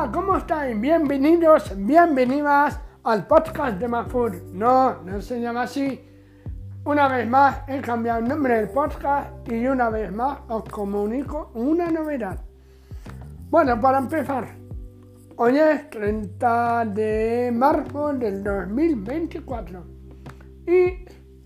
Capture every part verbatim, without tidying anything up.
Hola, ¿cómo estáis? Bienvenidos, bienvenidas al podcast de Mafur. No, no se llama así. Una vez más he cambiado el nombre del podcast y una vez más os comunico una novedad. Bueno, para empezar, hoy es treinta de marzo del dos mil veinticuatro y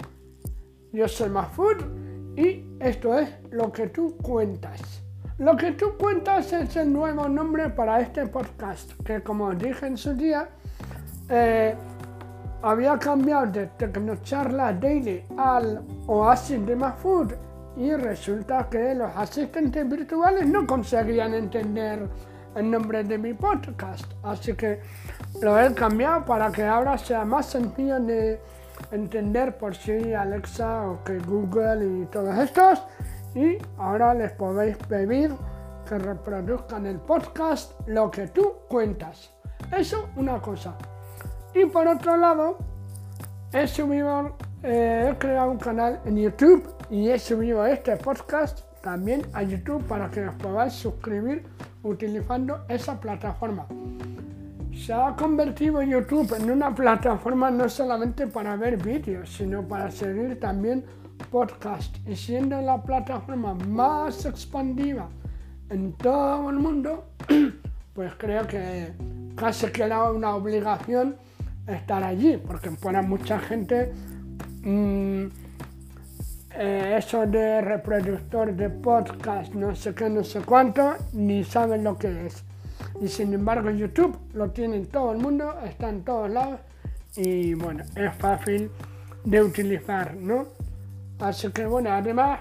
yo soy Mafur y esto es Lo que tú cuentas. Lo que tú cuentas es el nuevo nombre para este podcast, que como os dije en su día, eh, había cambiado de Tecnocharla Daily al Oasis de Mafur y resulta que los asistentes virtuales no conseguían entender el nombre de mi podcast, así que lo he cambiado para que ahora sea más sencillo de entender por Siri, Alexa o que Google y todos estos. Y ahora les podéis pedir que reproduzcan el podcast Lo que tú cuentas. Eso una cosa. Y por otro lado, he subido, eh, he creado un canal en YouTube y he subido este podcast también a YouTube para que os podáis suscribir utilizando esa plataforma. Se ha convertido YouTube en una plataforma no solamente para ver vídeos, sino para seguir también podcast, y siendo la plataforma más expandida en todo el mundo, pues creo que casi que era una obligación estar allí, porque para mucha gente mmm, eh, eso de reproductor de podcast, no sé qué, no sé cuánto, ni saben lo que es. Y sin embargo YouTube lo tiene en todo el mundo, está en todos lados y bueno, es fácil de utilizar, ¿no? Así que bueno, además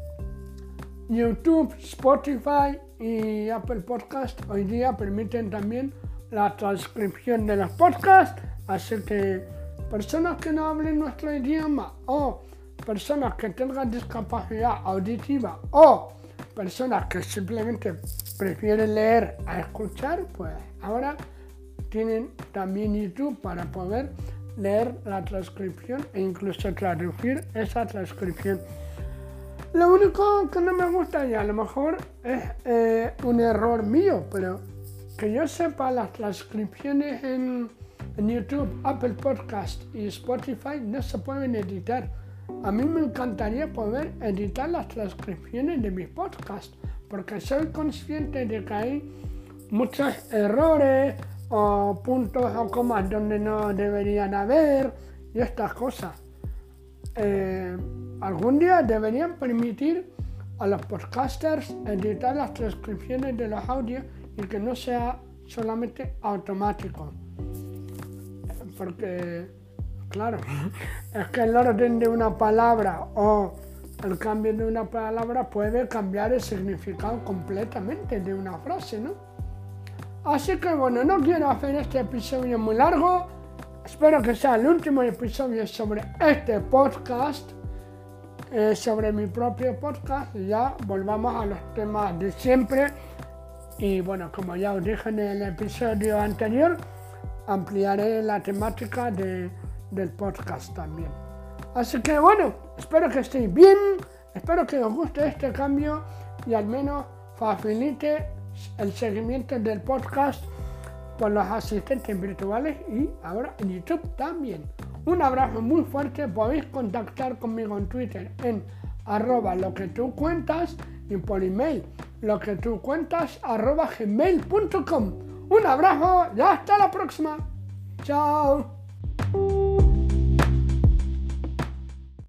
YouTube, Spotify y Apple Podcast hoy día permiten también la transcripción de los podcasts, así que personas que no hablen nuestro idioma o personas que tengan discapacidad auditiva o personas que simplemente prefieren leer a escuchar, pues ahora tienen también YouTube para poder leer la transcripción e incluso traducir esa transcripción. Lo único que no me gusta, y a lo mejor es eh, un error mío, pero que yo sepa, las transcripciones en, en YouTube, Apple Podcast y Spotify no se pueden editar. A mí me encantaría poder editar las transcripciones de mis podcasts, porque soy consciente de que hay muchos errores o puntos o comas donde no deberían haber y estas cosas. Eh, algún día deberían permitir a los podcasters editar las transcripciones de los audios y que no sea solamente automático. Porque, claro, es que el orden de una palabra o el cambio de una palabra puede cambiar el significado completamente de una frase, ¿no? Así que bueno, no quiero hacer este episodio muy largo. Espero que sea el último episodio sobre este podcast, eh, sobre mi propio podcast. Y ya volvamos a los temas de siempre. Y bueno, como ya os dije en el episodio anterior, ampliaré la temática de, del podcast también. Así que bueno, espero que estéis bien. Espero que os guste este cambio y al menos facilite el seguimiento del podcast por los asistentes virtuales y ahora en YouTube también. Un abrazo muy fuerte. Podéis contactar conmigo en Twitter en arroba lo que tú cuentas y por email lo que tú cuentas arroba gmail punto com. Un abrazo y hasta la próxima. Chao.